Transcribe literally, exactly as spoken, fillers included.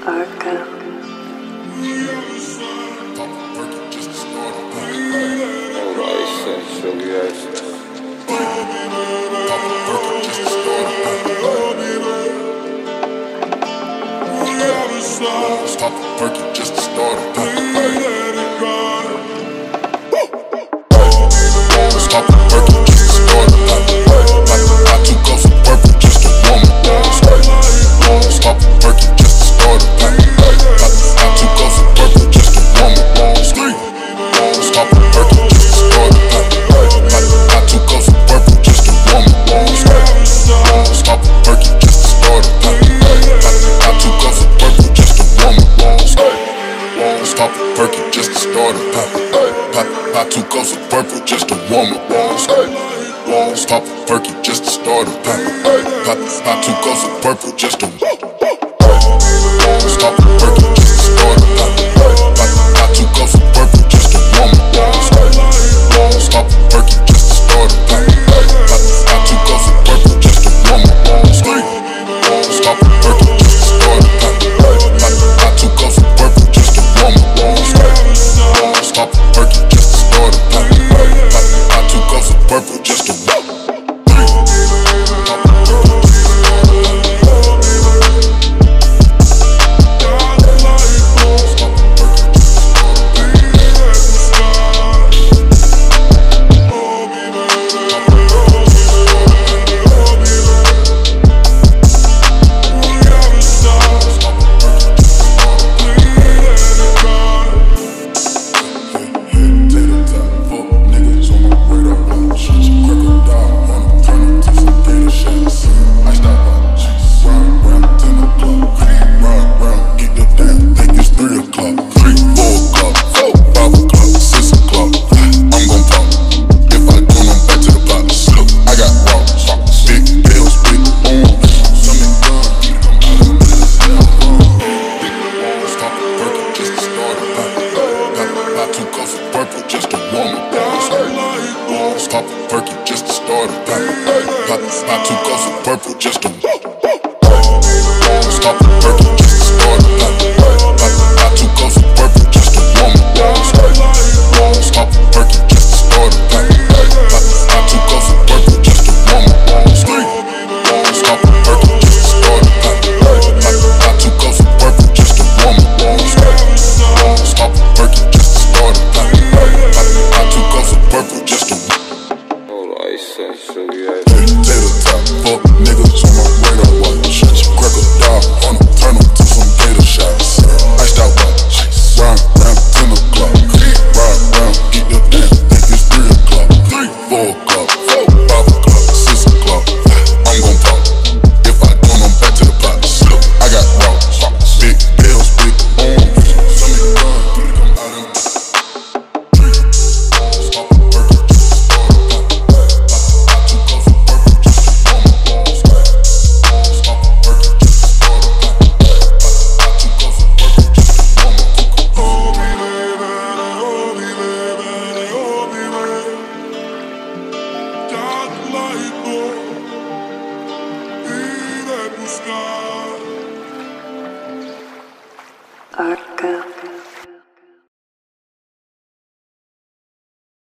Arca. Alright, essentially, yes. Stop the perky just to start it. Stop the perky just to start it. Not two cups of purple just to warm it. Stop the perky just to start it. Not two cups of purple just to warm it. Stop the perky just to start it. Not two cups of purple just to warm it. Stop the perky just to start it. Not two cups of purple just to warm it. Stop the perky just to start it. Not two cups of purple just to warm it. Stop the perky just to start it. Not two cups of purple just to stop the perky just to start it. Not two cups of purple just to warm it. Stop the perky just to start it. Not two cups of purple just to warm it. Stop the perky just to start it. Not two cups of purple just to warm it. Stop the perky just to start it. Not two cups of purple just to warm it. Stop the perky just to start it. Not two cups of purple just to